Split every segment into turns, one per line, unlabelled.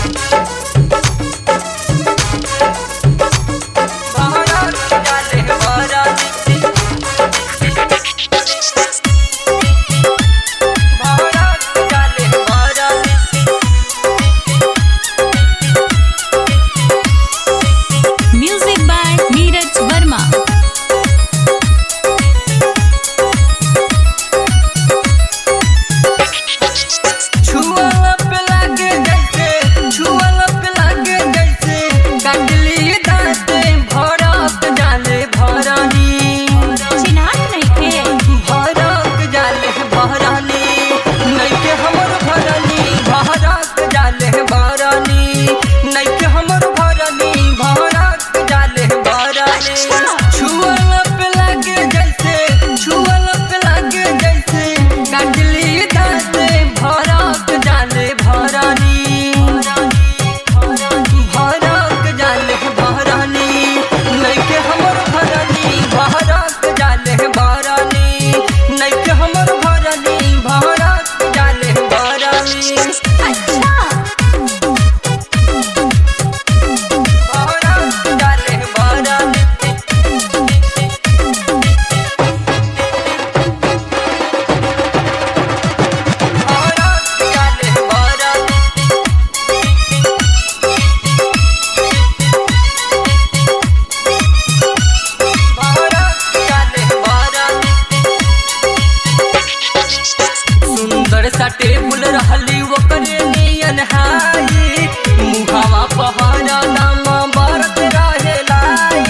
table रहली ओकरे नियन हाई मुहावा पहरा दाम बरत रहेला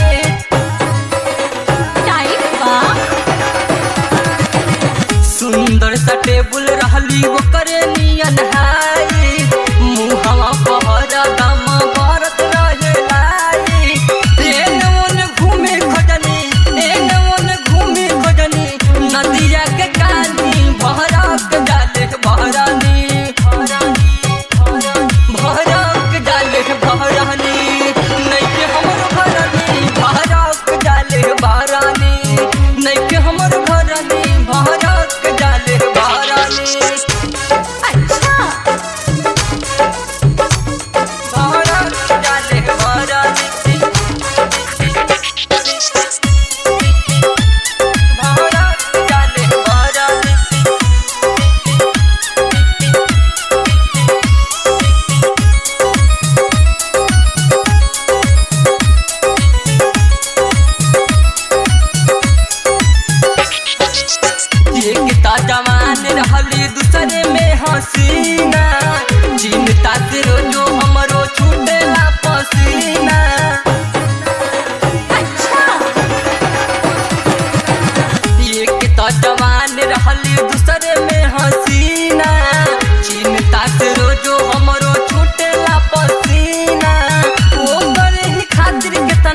सुंदर सा टेबुल रहली ओकरे नियन हाई मुहावा पहरा दाम बरत रहेला एने ओने घूमे खोजनी नदिया के कानी बहरक जाले बहरानी नइके हमर घरनी बहरक जाले बहरानी नइके हमर घरनी बहरक जाले बहरानी बहरक जाले बहरानी जवान रहली दूसरे में हसीना चिंता से रोजो हमरो छूटेला पसीना एक तो जवान रहली दूसरे में हसीना चिंता से रोजो हमरो छूटेला पसीना वो करे ही खातिर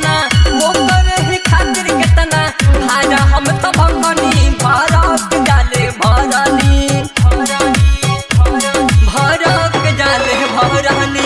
कितना भाजा हम तो भंगनी भारत जाले भरक जाले भरानी